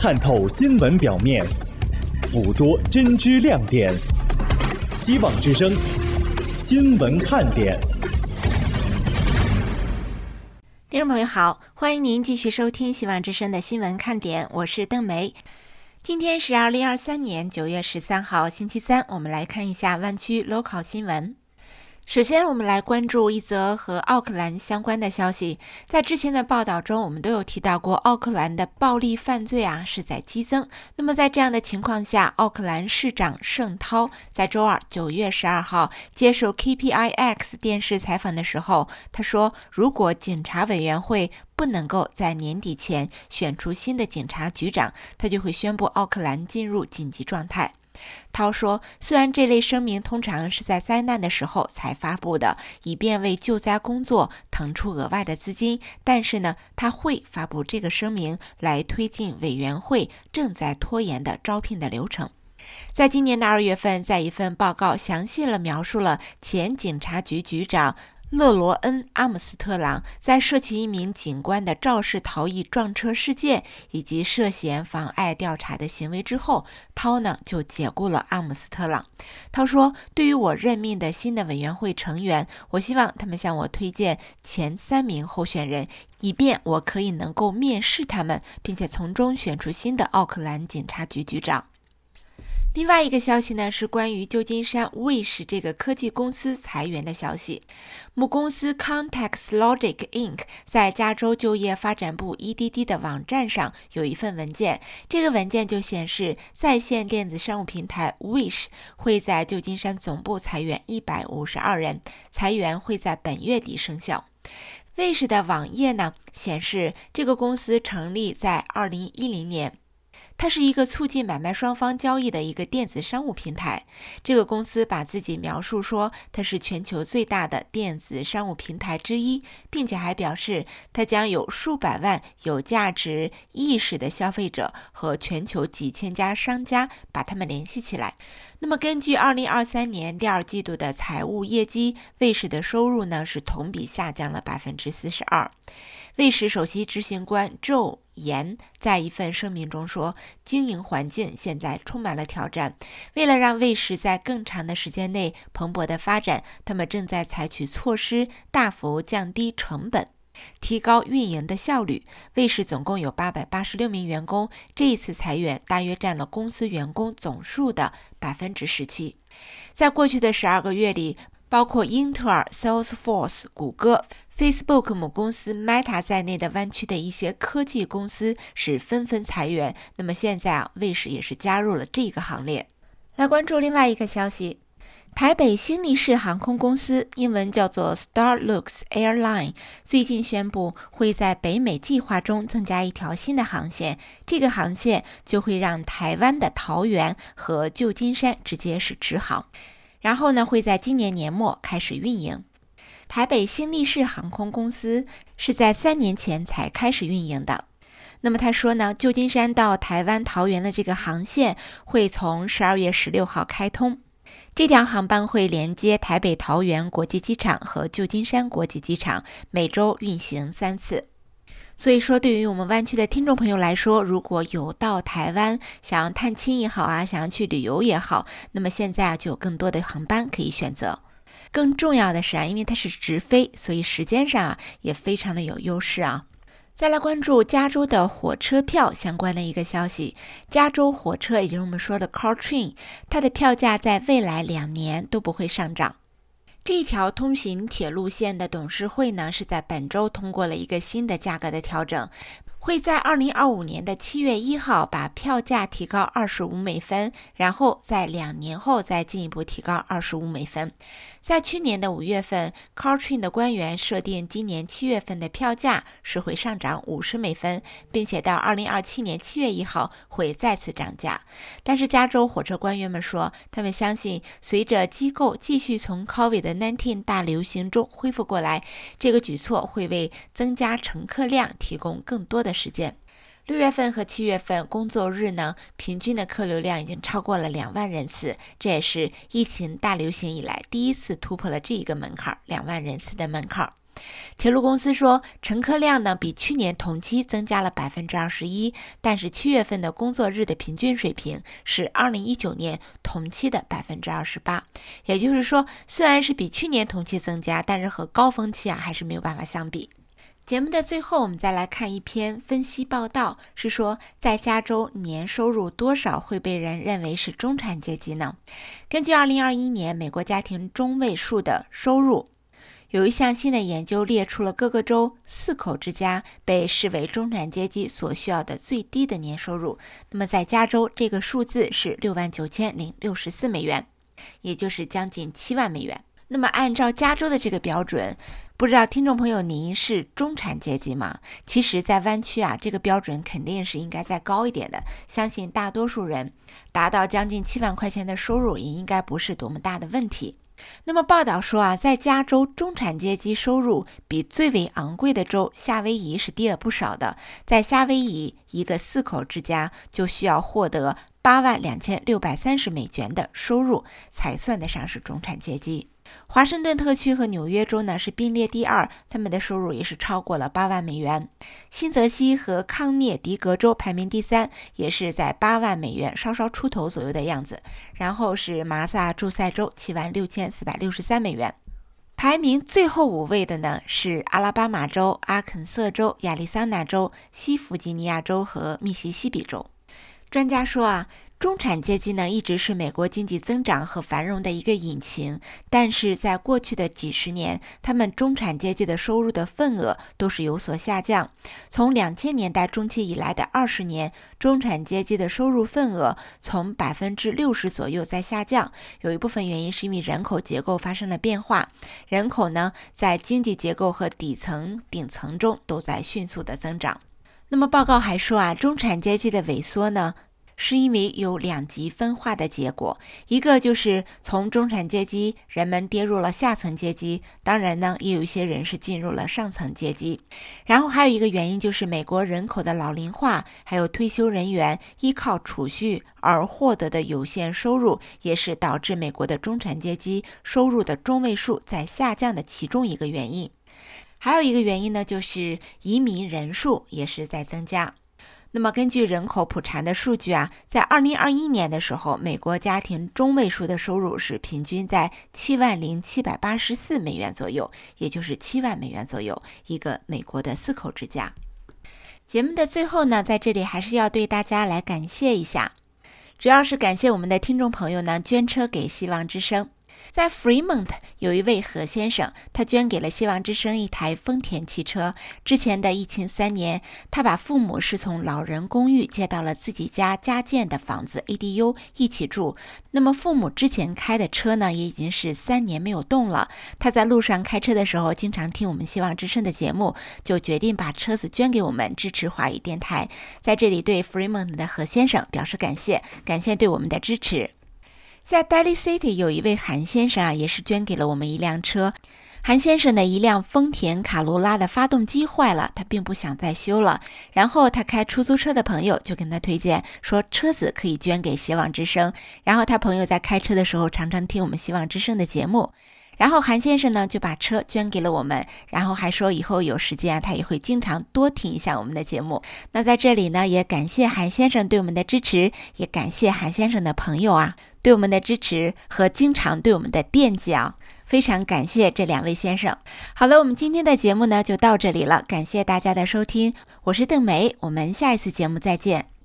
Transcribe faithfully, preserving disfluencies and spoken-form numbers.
探透新闻表面，捕捉真知亮点。希望之声，新闻看点。 听众朋友好，欢迎您继续收听希望之声的新闻看点，我是邓梅。今天是二零二三年九月十三号星期三，我们来看一下湾区 local 新闻。首先我们来关注一则和奥克兰相关的消息。在之前的报道中，我们都有提到过奥克兰的暴力犯罪啊是在激增。那么在这样的情况下，奥克兰市长盛涛在周二九月十二号接受 K P I X 电视采访的时候，他说如果警察委员会不能够在年底前选出新的警察局长，他就会宣布奥克兰进入紧急状态。涛说，虽然这类声明通常是在灾难的时候才发布的，以便为救灾工作腾出额外的资金，但是呢，他会发布这个声明来推进委员会正在拖延的招聘的流程。在今年的二月份，在一份报告详细了描述了前警察局局长勒罗恩·阿姆斯特朗在涉及一名警官的肇事逃逸撞车事件以及涉嫌妨碍调查的行为之后，涛呢就解雇了阿姆斯特朗。涛说，对于我任命的新的委员会成员，我希望他们向我推荐前三名候选人，以便我可以能够面试他们，并且从中选出新的奥克兰警察局局长。另外一个消息呢，是关于旧金山 Wish 这个科技公司裁员的消息。母公司 ContextLogic Incorporated 在加州就业发展部 E D D 的网站上有一份文件，这个文件就显示，在线电子商务平台 Wish 会在旧金山总部裁员一百五十二人，裁员会在本月底生效。Wish 的网页呢显示，这个公司成立在二零一零年。它是一个促进买卖双方交易的一个电子商务平台。这个公司把自己描述说，它是全球最大的电子商务平台之一，并且还表示它将有数百万有价值意识的消费者和全球几千家商家把他们联系起来。那么根据二零二三年第二季度的财务业绩，卫视的收入呢是同比下降了 百分之四十二。卫视首席执行官周岩在一份声明中说，经营环境现在充满了挑战，为了让卫视在更长的时间内蓬勃的发展，他们正在采取措施大幅降低成本，提高运营的效率。卫视总共有八百八十六名员工，这一次裁员大约占了公司员工总数的 百分之十七。 在过去的十二个月里，包括英特尔、Salesforce、谷歌、Facebook 母公司 Meta 在内的湾区的一些科技公司是纷纷裁员。那么现在啊，卫视也是加入了这个行列。来关注另外一个消息，台北新力士航空公司，英文叫做 Starlux Airline， 最近宣布会在北美计划中增加一条新的航线，这个航线就会让台湾的桃园和旧金山直接是直航，然后呢会在今年年末开始运营。台北新力士航空公司是在三年前才开始运营的。那么他说呢，旧金山到台湾桃园的这个航线会从十二月十六号开通，这条航班会连接台北桃园国际机场和旧金山国际机场，每周运行三次。所以说，对于我们湾区的听众朋友来说，如果有到台湾想要探亲也好啊，想要去旅游也好，那么现在啊就有更多的航班可以选择。更重要的是啊，因为它是直飞，所以时间上啊也非常的有优势啊。再来关注加州的火车票相关的一个消息，加州火车也就是我们说的 Caltrain， 它的票价在未来两年都不会上涨。这一条通行铁路线的董事会呢，是在本周通过了一个新的价格的调整，会在二零二五年的七月一号把票价提高二十五美分，然后在两年后再进一步提高二十五美分。在去年的五月份 Caltrain 的官员设定今年七月份的票价是会上涨五十美分，并且到二零二七年七月一号会再次涨价。但是加州火车官员们说，他们相信随着机构继续从 COVID 十九 大流行中恢复过来，这个举措会为增加乘客量提供更多的时间。六月份和七月份工作日呢，平均的客流量已经超过了两万人次，这也是疫情大流行以来第一次突破了这一个门槛，两万人次的门槛。 铁路公司说，乘客量呢比去年同期增加了 百分之二十一， 但是七月份的工作日的平均水平是二零一九年同期的 百分之二十八。 也就是说，虽然是比去年同期增加，但是和高峰期啊还是没有办法相比。节目的最后，我们再来看一篇分析报道，是说在加州年收入多少会被人认为是中产阶级呢？根据二零二一年美国家庭中位数的收入，有一项新的研究列出了各个州四口之家被视为中产阶级所需要的最低的年收入。那么在加州，这个数字是六万九千零六十四美元，也就是将近七万美元。那么按照加州的这个标准，不知道听众朋友您是中产阶级吗？其实在湾区啊，这个标准肯定是应该再高一点的，相信大多数人达到将近七万块钱的收入也应该不是多么大的问题。那么报道说啊，在加州中产阶级收入比最为昂贵的州夏威夷是低了不少的，在夏威夷一个四口之家就需要获得八万两千六百三十美元的收入才算得上是中产阶级。华盛顿特区和纽约州呢是并列第二，他们的收入也是超过了八万美元。新泽西和康涅狄格州排名第三，也是在八万美元稍稍出头左右的样子。然后是马萨诸塞州七万六千四百六十三美元。排名最后五位的呢是阿拉巴马州、阿肯色州、亚利桑那州、西弗吉尼亚州和密西西比州。专家说啊，中产阶级呢一直是美国经济增长和繁荣的一个引擎，但是在过去的几十年，他们中产阶级的收入的份额都是有所下降。从两千年代中期以来的二十年，中产阶级的收入份额从 百分之六十 左右在下降。有一部分原因是因为人口结构发生了变化，人口呢在经济结构和底层、顶层中都在迅速的增长。那么报告还说啊，中产阶级的萎缩呢是因为有两极分化的结果，一个就是从中产阶级人们跌入了下层阶级，当然呢也有一些人是进入了上层阶级。然后还有一个原因就是美国人口的老龄化，还有退休人员依靠储蓄而获得的有限收入，也是导致美国的中产阶级收入的中位数在下降的其中一个原因。还有一个原因呢，就是移民人数也是在增加。那么根据人口普查的数据啊，在二零二一年的时候，美国家庭中位数的收入是平均在七万零七百八十四美元左右，也就是七万美元左右，一个美国的四口之家。节目的最后呢，在这里还是要对大家来感谢一下，主要是感谢我们的听众朋友呢捐车给希望之声。在 Fremont 有一位何先生，他捐给了希望之声一台丰田汽车。之前的疫情三年，他把父母是从老人公寓接到了自己家加建的房子 A D U 一起住。那么父母之前开的车呢，也已经是三年没有动了。他在路上开车的时候，经常听我们希望之声的节目，就决定把车子捐给我们，支持华语电台。在这里对 Fremont 的何先生表示感谢，感谢对我们的支持。在 Daly City 有一位韩先生啊，也是捐给了我们一辆车。韩先生的一辆丰田卡罗拉的发动机坏了，他并不想再修了。然后他开出租车的朋友就跟他推荐说，车子可以捐给希望之声。然后他朋友在开车的时候常常听我们希望之声的节目。然后韩先生呢就把车捐给了我们，然后还说以后有时间啊，他也会经常多听一下我们的节目。那在这里呢，也感谢韩先生对我们的支持，也感谢韩先生的朋友啊对我们的支持和经常对我们的惦记啊，非常感谢这两位先生。好了，我们今天的节目呢就到这里了，感谢大家的收听，我是邓梅，我们下一次节目再见。